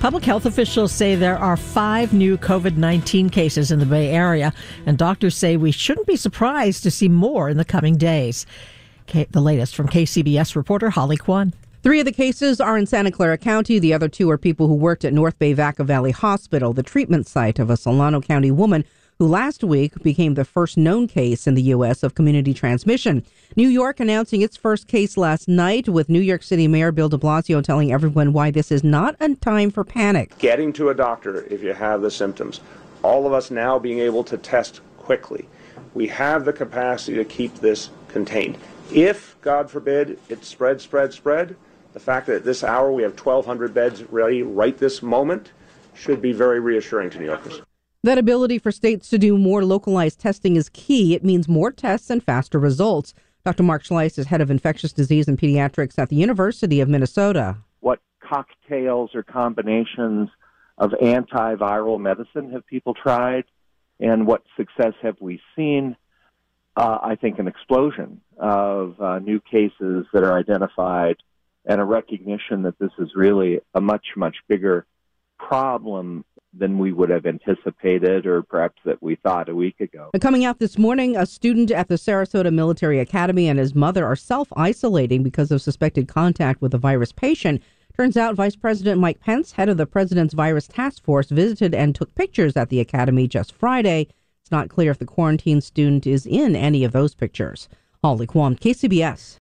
Public health officials say there are 5 new COVID-19 cases in the Bay Area, and doctors say we shouldn't be surprised to see more in the coming days. The latest from KCBS reporter Holly Kwan. 3 of the cases are in Santa Clara County. The other 2 are people who worked at North Bay Vaca Valley Hospital, the treatment site of a Solano County woman who last week became the first known case in the U.S. of community transmission. New York announcing its first case last night, with New York City Mayor Bill de Blasio telling everyone why this is not a time for panic. Getting to a doctor if you have the symptoms. All of us now being able to test quickly. We have the capacity to keep this contained. If, God forbid, it spread, the fact that at this hour we have 1,200 beds ready right this moment should be very reassuring to New Yorkers. That ability for states to do more localized testing is key. It means more tests and faster results. Dr. Mark Schleiss is head of infectious disease and pediatrics at the University of Minnesota. What cocktails or combinations of antiviral medicine have people tried, and what success have we seen? I think an explosion of new cases that are identified, and a recognition that this is really a much, much bigger problem than we would have anticipated, or perhaps that we thought a week ago. Coming out this morning, a student at the Sarasota Military Academy and his mother are self-isolating because of suspected contact with a virus patient. Turns out Vice President Mike Pence, head of the president's virus task force, visited and took pictures at the academy just Friday. It's not clear if the quarantine student is in any of those pictures. Holly Kwan, KCBS.